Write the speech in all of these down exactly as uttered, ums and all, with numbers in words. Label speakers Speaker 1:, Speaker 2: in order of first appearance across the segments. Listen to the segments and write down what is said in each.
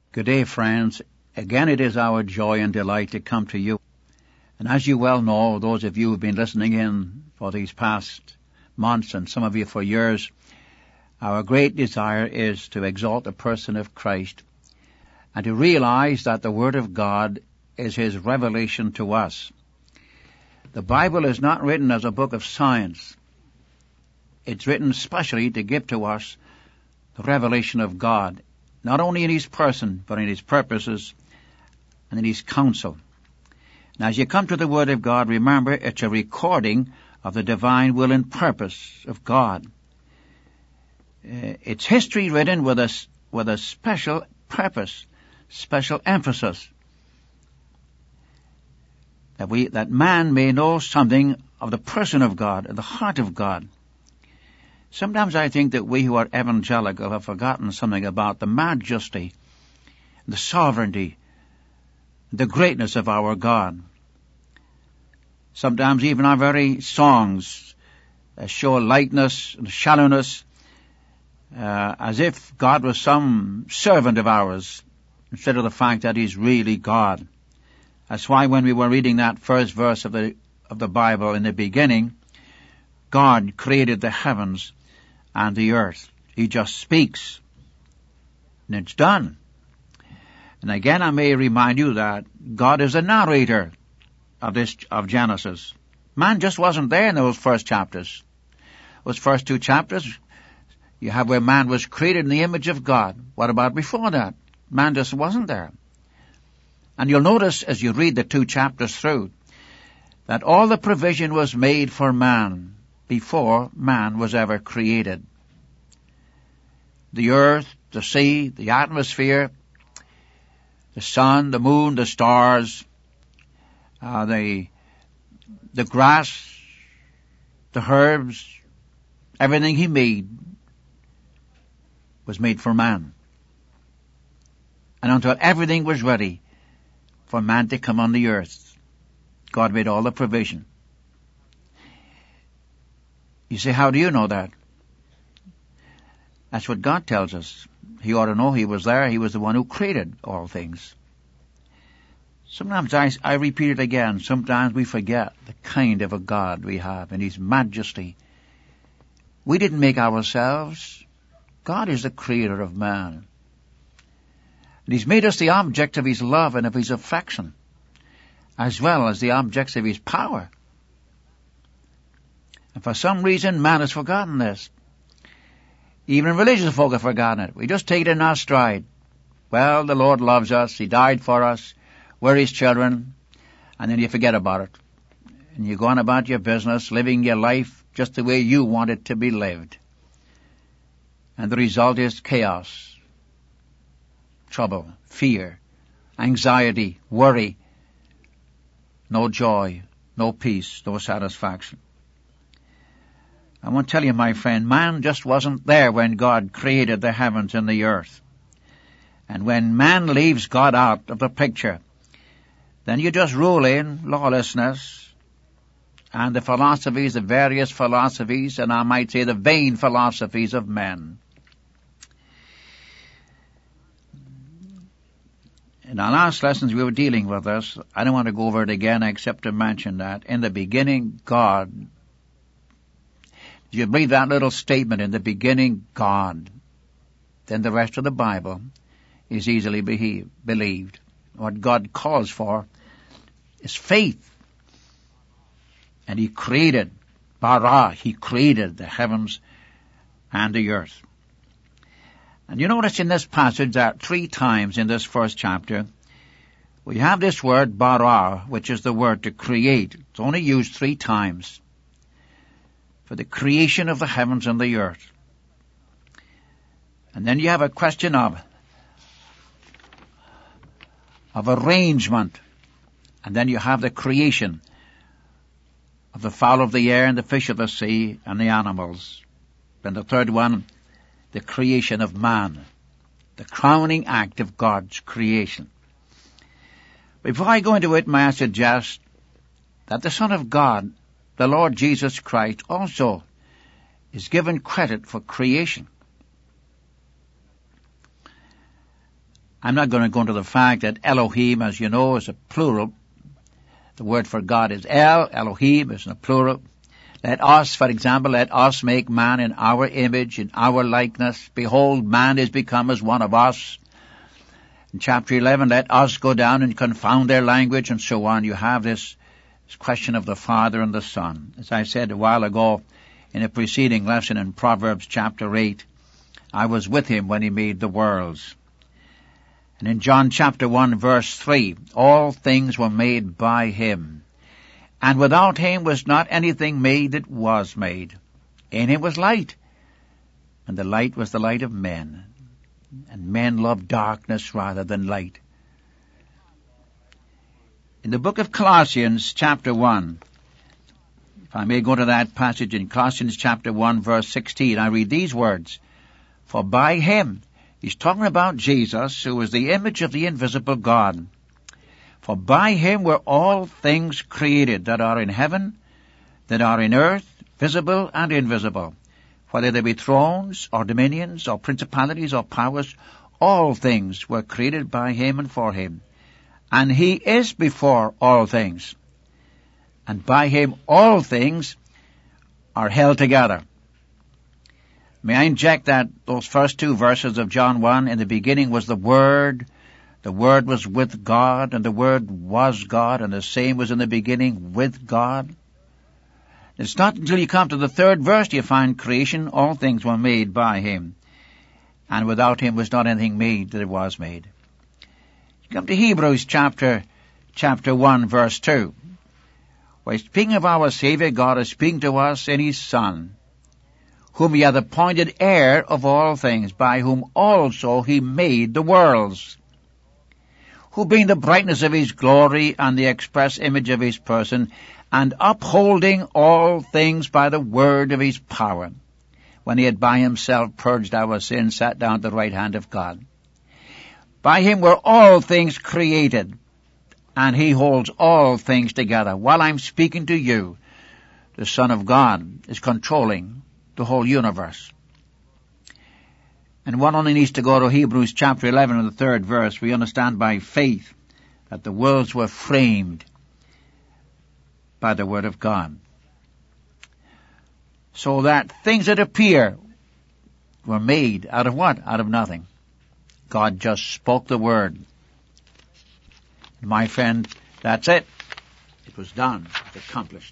Speaker 1: Good day, friends. Again, it is our joy and delight to come to you. And as you well know, those of you who have been listening in for these past months, and some of you for years, our great desire is to exalt the person of Christ and to realize that the Word of God is His revelation to us. The Bible is not written as a book of science. It's written specially to give to us the revelation of God, not only in His person, but in His purposes and in His counsel. Now, as you come to the Word of God, remember it's a recording of the divine will and purpose of God. Uh, it's history written with a, with a special purpose, special emphasis, that we, that man may know something of the person of God, of the heart of God. Sometimes I think that we who are evangelical have forgotten something about the majesty, the sovereignty, the greatness of our God. Sometimes even our very songs uh, show lightness and shallowness, uh, as if God was some servant of ours, instead of the fact that He's really God. That's why when we were reading that first verse of the of the Bible, in the beginning, God created the heavens and the earth. He just speaks, and it's done. And again, I may remind you that God is the narrator of this, of Genesis. Man just wasn't there in those first chapters. Those first two chapters, you have where man was created in the image of God. What about before that? Man just wasn't there. And you'll notice as you read the two chapters through, that all the provision was made for man before man was ever created. The earth, the sea, the atmosphere, the sun, the moon, the stars, uh, the, the grass, the herbs, everything He made was made for man. And until everything was ready for man to come on the earth, God made all the provision. You say, how do you know that? That's what God tells us. He ought to know He was there. He was the one who created all things. Sometimes I, I repeat it again. Sometimes we forget the kind of a God we have in His majesty. We didn't make ourselves. God is the creator of man. And He's made us the object of His love and of His affection, as well as the objects of His power. And for some reason, man has forgotten this. Even religious folk have forgotten it. We just take it in our stride. Well, the Lord loves us. He died for us. We're His children. And then you forget about it. And you go on about your business, living your life just the way you want it to be lived. And the result is chaos, trouble, fear, anxiety, worry, no joy, no peace, no satisfaction. I want to tell you, my friend, man just wasn't there when God created the heavens and the earth. And when man leaves God out of the picture, then you just rule in lawlessness and the philosophies, the various philosophies, and I might say the vain philosophies of men. In our last lessons we were dealing with this. I don't want to go over it again except to mention that in the beginning, God. If you read that little statement, in the beginning, God, then the rest of the Bible is easily be- believed. What God calls for is faith. And He created, bara, He created the heavens and the earth. And you notice in this passage that three times in this first chapter, we have this word bara, which is the word to create. It's only used three times for the creation of the heavens and the earth. And then you have a question of, of arrangement. And then you have the creation of the fowl of the air and the fish of the sea and the animals. Then the third one, the creation of man, the crowning act of God's creation. Before I go into it, may I suggest that the Son of God, the Lord Jesus Christ, also is given credit for creation. I'm not going to go into the fact that Elohim, as you know, is a plural. The word for God is El, Elohim is in a plural. Let us, for example, let us make man in our image, in our likeness. Behold, man is become as one of us. In chapter eleven, let us go down and confound their language, and so on. You have this, this question of the Father and the Son. As I said a while ago in a preceding lesson in Proverbs chapter eight, I was with him when he made the worlds. And in John chapter one verse three, all things were made by him. And without him was not anything made that was made. In him was light, and the light was the light of men. And men loved darkness rather than light. In the book of Colossians chapter one, if I may go to that passage in Colossians chapter one verse sixteen, I read these words, for by him, he's talking about Jesus, who is the image of the invisible God. For by him were all things created that are in heaven, that are in earth, visible and invisible. Whether they be thrones, or dominions, or principalities, or powers, all things were created by him and for him. And he is before all things. And by him all things are held together. May I inject that those first two verses of John one, in the beginning was the Word, the Word was with God, and the Word was God, and the same was in the beginning with God. It's not until you come to the third verse you find creation, all things were made by him, and without him was not anything made that it was made. You come to Hebrews chapter, chapter one verse two, where speaking of our Savior, God is speaking to us in his Son, whom he hath appointed heir of all things, by whom also he made the worlds, who being the brightness of his glory and the express image of his person, and upholding all things by the word of his power, when he had by himself purged our sins, sat down at the right hand of God. By him were all things created, and he holds all things together. While I'm speaking to you, the Son of God is controlling the whole universe. And one only needs to go to Hebrews chapter eleven and the third verse. We understand by faith that the worlds were framed by the word of God. So that things that appear were made out of what? Out of nothing. God just spoke the word. My friend, that's it. It was done. It was accomplished.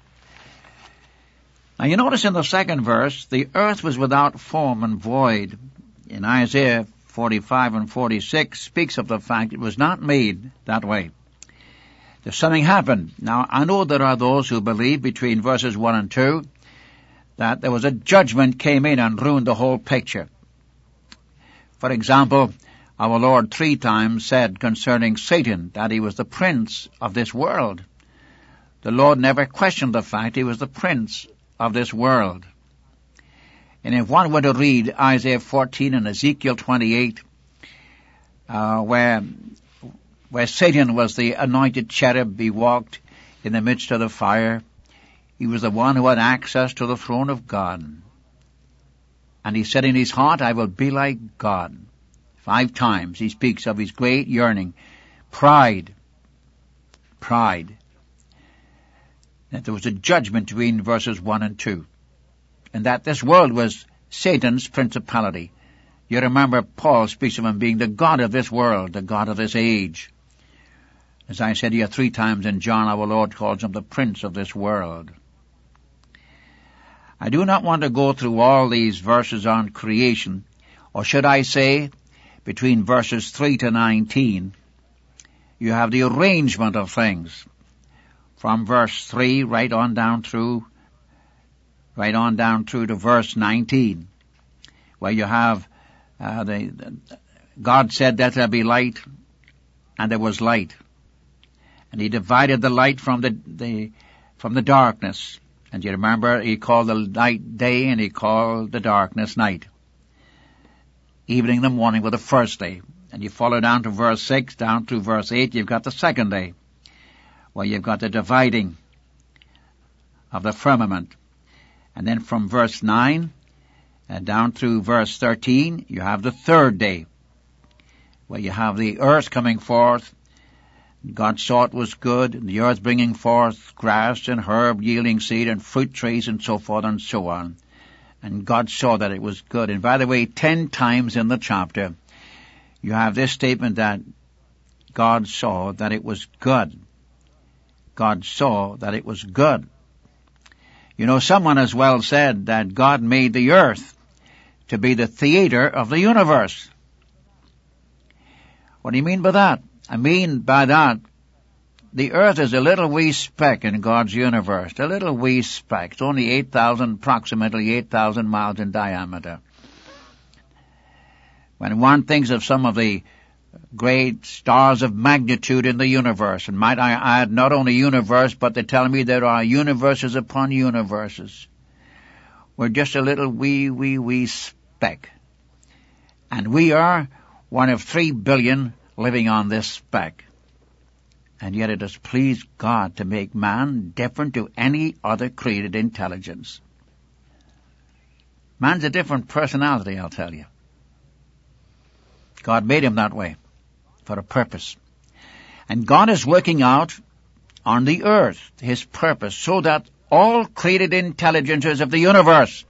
Speaker 1: Now you notice in the second verse, the earth was without form and void. In Isaiah forty-five and forty-six speaks of the fact it was not made that way. There's something happened. Now I know there are those who believe between verses one and two that there was a judgment came in and ruined the whole picture. For example, our Lord three times said concerning Satan that he was the prince of this world. The Lord never questioned the fact he was the prince of this world. And if one were to read Isaiah fourteen and Ezekiel twenty-eight, uh, where, where Satan was the anointed cherub, he walked in the midst of the fire. He was the one who had access to the throne of God. And he said in his heart, I will be like God. Five times he speaks of his great yearning. Pride. Pride. That there was a judgment between verses one and two. And that this world was Satan's principality. You remember Paul speaks of him being the God of this world, the God of this age. As I said here three times in John, our Lord calls him the prince of this world. I do not want to go through all these verses on creation, or should I say, between verses three to nineteen, you have the arrangement of things. From verse three right on down through, right on down through to verse nineteen, where you have uh, the, the God said that there be light, and there was light, and He divided the light from the, the from the darkness. And you remember He called the night day, and He called the darkness night. Evening and morning were the first day, and you follow down to verse six, down through verse eight, you've got the second day, where you've got the dividing of the firmament. And then from verse nine and down through verse thirteen, you have the third day. where you have the earth coming forth. God saw it was good, and the earth bringing forth grass and herb yielding seed and fruit trees and so forth and so on. And God saw that it was good. And by the way, ten times in the chapter, you have this statement that God saw that it was good. God saw that it was good. You know, someone has well said that God made the earth to be the theater of the universe. What do you mean by that? I mean by that, the earth is a little wee speck in God's universe, a little wee speck. It's only eight thousand, approximately eight thousand miles in diameter. When one thinks of some of the great stars of magnitude in the universe, and might I add, not only universe, but they tell me there are universes upon universes. We're just a little wee, wee, wee speck. And we are one of three billion living on this speck. And yet it has pleased God to make man different to any other created intelligence. Man's a different personality, I'll tell you. God made him that way for a purpose. And God is working out on the earth his purpose so that all created intelligences of the universe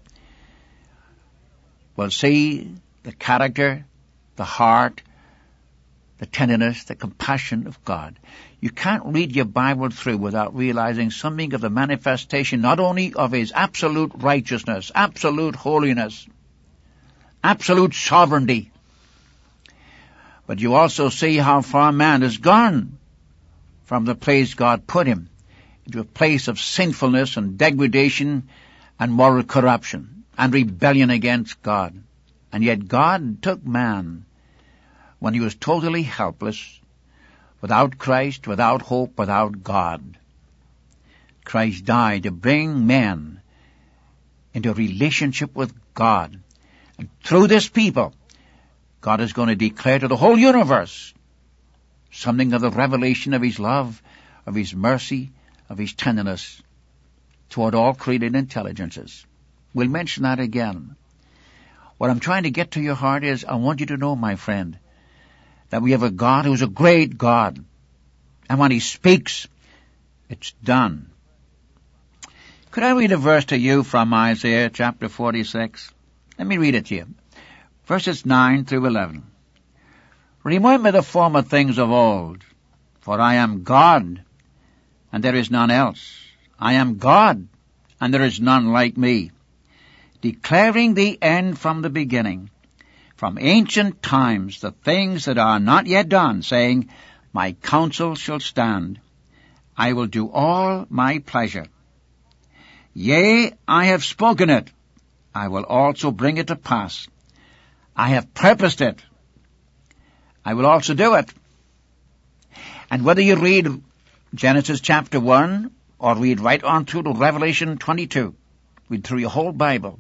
Speaker 1: will see the character, the heart, the tenderness, the compassion of God. You can't read your Bible through without realizing something of the manifestation not only of his absolute righteousness, absolute holiness, absolute sovereignty, but you also see how far man has gone from the place God put him into a place of sinfulness and degradation and moral corruption and rebellion against God. And yet God took man when he was totally helpless, without Christ, without hope, without God. Christ died to bring men into a relationship with God. And through this people, God is going to declare to the whole universe something of the revelation of his love, of his mercy, of his tenderness toward all created intelligences. We'll mention that again. What I'm trying to get to your heart is, I want you to know, my friend, that we have a God who's a great God. And when he speaks, it's done. Could I read a verse to you from Isaiah chapter forty-six? Let me read it to you. Verses nine through eleven. Remember the former things of old, for I am God, and there is none else. I am God, and there is none like me, declaring the end from the beginning, from ancient times the things that are not yet done, saying, my counsel shall stand. I will do all my pleasure. Yea, I have spoken it. I will also bring it to pass. I have purposed it. I will also do it. And whether you read Genesis chapter one or read right on through to Revelation twenty-two, read through your whole Bible,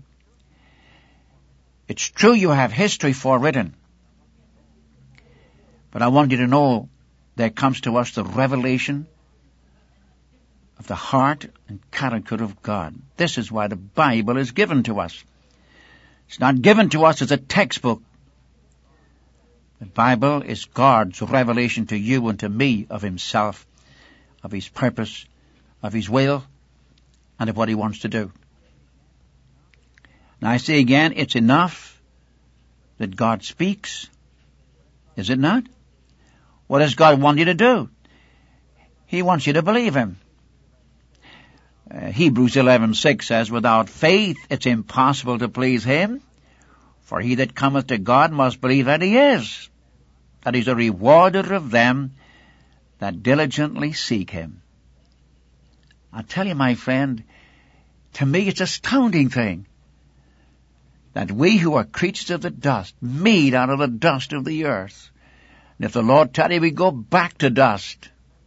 Speaker 1: it's true you have history forewritten. But I want you to know there comes to us the revelation of the heart and character of God. This is why the Bible is given to us. It's not given to us as a textbook. The Bible is God's revelation to you and to me of himself, of his purpose, of his will, and of what he wants to do. Now I say again, it's enough that God speaks. Is it not? What does God want you to do? He wants you to believe him. Uh, Hebrews eleven six says, without faith it's impossible to please him, for he that cometh to God must believe that he is, that he's a rewarder of them that diligently seek him. I tell you, my friend, to me it's an astounding thing that we who are creatures of the dust, made out of the dust of the earth, and if the Lord tell you, we go back to dust,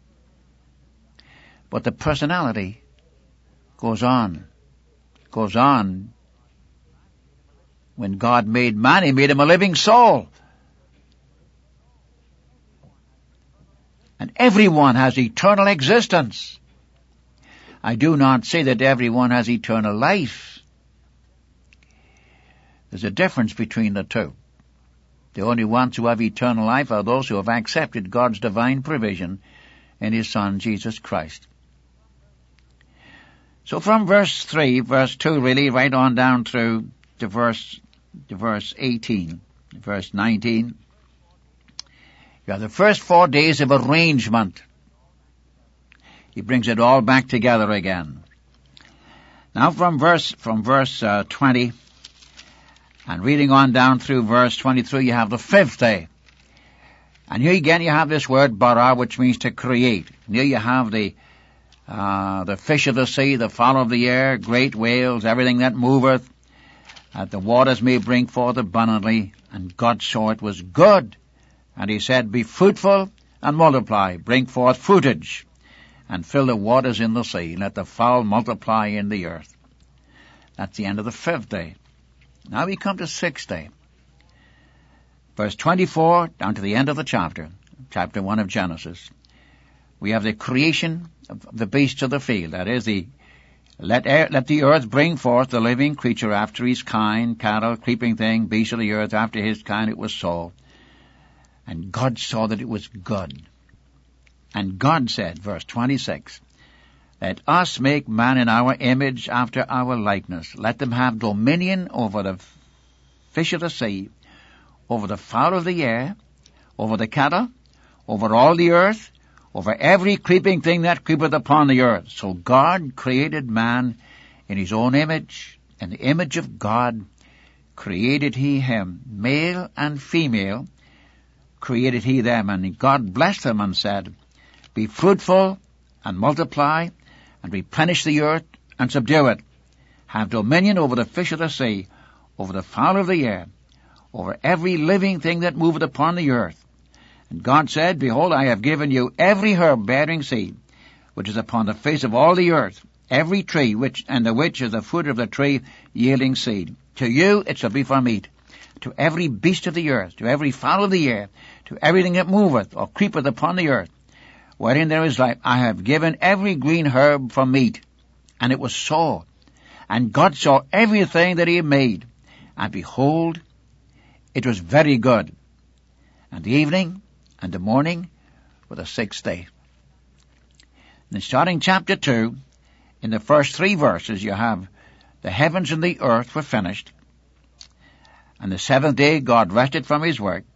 Speaker 1: but the personality goes on, goes on. When God made man, he made him a living soul. And everyone has eternal existence. I do not say that everyone has eternal life. There's a difference between the two. The only ones who have eternal life are those who have accepted God's divine provision in His Son, Jesus Christ. So from verse three, verse two really, right on down through to verse, to verse eighteen, verse nineteen, you have the first four days of arrangement. He brings it all back together again. Now from verse, from verse uh, twenty, and reading on down through verse twenty-three, you have the fifth day. And here again you have this word bara, which means to create. And here you have the uh, the fish of the sea, the fowl of the air, great whales, everything that moveth, that the waters may bring forth abundantly. And God saw it was good. And He said, be fruitful and multiply, bring forth fruitage, and fill the waters in the sea, and let the fowl multiply in the earth. That's the end of the fifth day. Now we come to sixth day. Verse twenty-four, down to the end of the chapter, chapter one of Genesis. We have the creation of the beasts of the field. That is, the let, air, let the earth bring forth the living creature after his kind, cattle, creeping thing, beasts of the earth after his kind. It was so. And God saw that it was good. And God said, verse twenty-six, let us make man in our image after our likeness. Let them have dominion over the fish of the sea, over the fowl of the air, over the cattle, over all the earth, over every creeping thing that creepeth upon the earth. So God created man in His own image. In the image of God created He him. Male and female created He them. And God blessed them and said, be fruitful and multiply, and replenish the earth and subdue it. Have dominion over the fish of the sea, over the fowl of the air, over every living thing that moveth upon the earth. And God said, behold, I have given you every herb bearing seed, which is upon the face of all the earth, every tree, which and the which is the fruit of the tree yielding seed. To you it shall be for meat. To every beast of the earth, to every fowl of the air, to everything that moveth or creepeth upon the earth, wherein there is life, I have given every green herb for meat. And it was so. And God saw everything that He had made, and behold, it was very good. And the evening and the morning were the sixth day. And starting chapter two, in the first three verses, you have the heavens and the earth were finished. And the seventh day God rested from His work.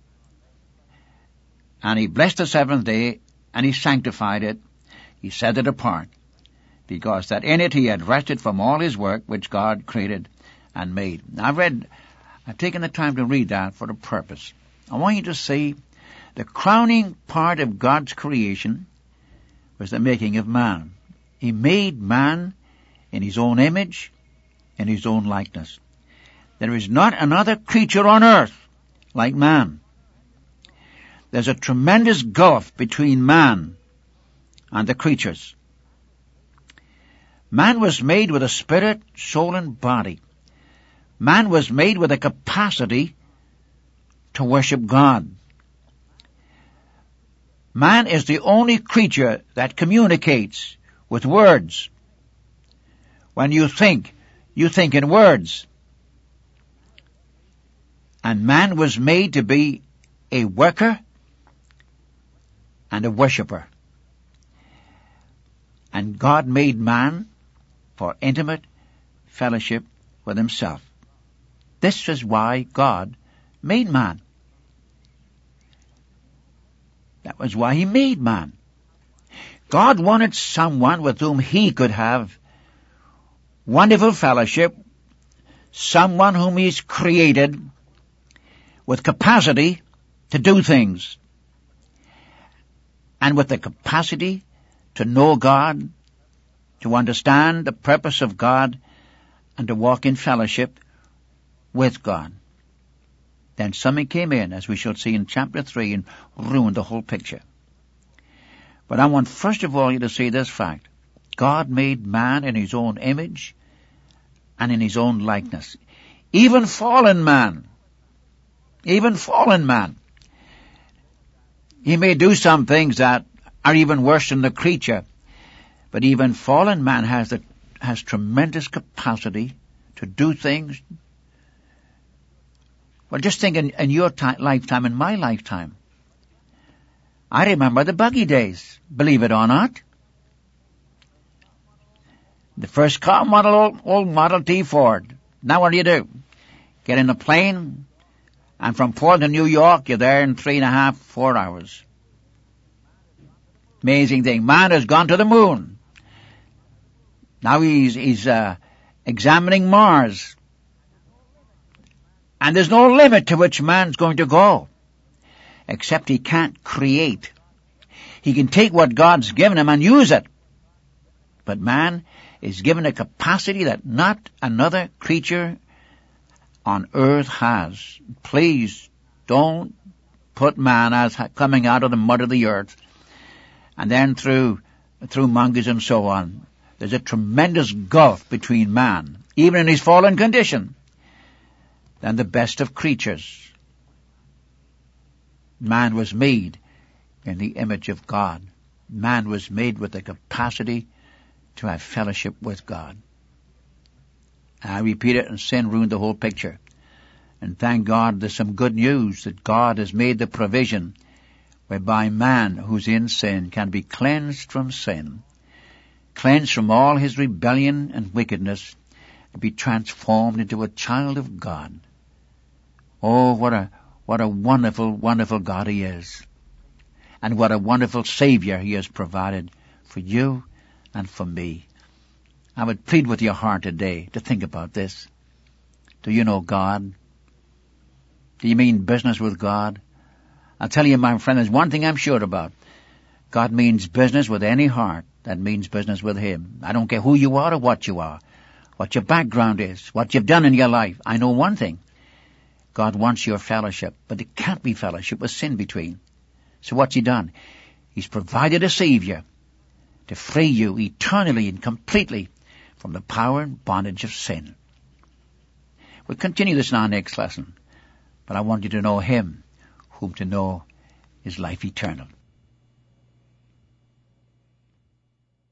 Speaker 1: And He blessed the seventh day, and He sanctified it. He set it apart, because that in it He had rested from all His work which God created and made. Now I've read, I've taken the time to read that for a purpose. I want you to see the crowning part of God's creation was the making of man. He made man in His own image, in His own likeness. There is not another creature on earth like man. There's a tremendous gulf between man and the creatures. Man was made with a spirit, soul, and body. Man was made with a capacity to worship God. Man is the only creature that communicates with words. When you think, you think in words. And man was made to be a worker and a worshipper. And God made man for intimate fellowship with Himself. This is why God made man. That was why He made man. God wanted someone with whom He could have wonderful fellowship, someone whom He's created with capacity to do things, and with the capacity to know God, to understand the purpose of God, and to walk in fellowship with God. Then something came in, as we shall see in chapter three, and ruined the whole picture. But I want first of all you to see this fact. God made man in His own image and in His own likeness. Even fallen man, even fallen man, he may do some things that are even worse than the creature, but even fallen man has the, has tremendous capacity to do things Well, just think in, in your ti- lifetime, in my lifetime. I remember the buggy days, believe it or not. The first car model, old, old Model T Ford. Now what do you do? Get in a plane, and from Portland to New York, you're there in three and a half, four hours. Amazing thing. Man has gone to the moon. Now he's, he's, uh, examining Mars. And there's no limit to which man's going to go. Except he can't create. He can take what God's given him and use it. But man is given a capacity that not another creature on earth has. Please don't put man as coming out of the mud of the earth and then through, through monkeys and so on. There's a tremendous gulf between man, even in his fallen condition, than the best of creatures. Man was made in the image of God. Man was made with the capacity to have fellowship with God. I repeat it, and sin ruined the whole picture. And thank God there's some good news that God has made the provision whereby man who's in sin can be cleansed from sin, cleansed from all his rebellion and wickedness, and be transformed into a child of God. Oh, what a, what a wonderful, wonderful God he is. And what a wonderful Savior he has provided for you and for me. I would plead with your heart today to think about this. Do you know God? Do you mean business with God? I'll tell you, my friend, there's one thing I'm sure about. God means business with any heart that means business with him. I don't care who you are or what you are, what your background is, what you've done in your life. I know one thing. God wants your fellowship, but there can't be fellowship with sin between. So what's he done? He's provided a Savior to free you eternally and completely from the power and bondage of sin. We'll continue this in our next lesson, but I want you to know him, whom to know is life eternal.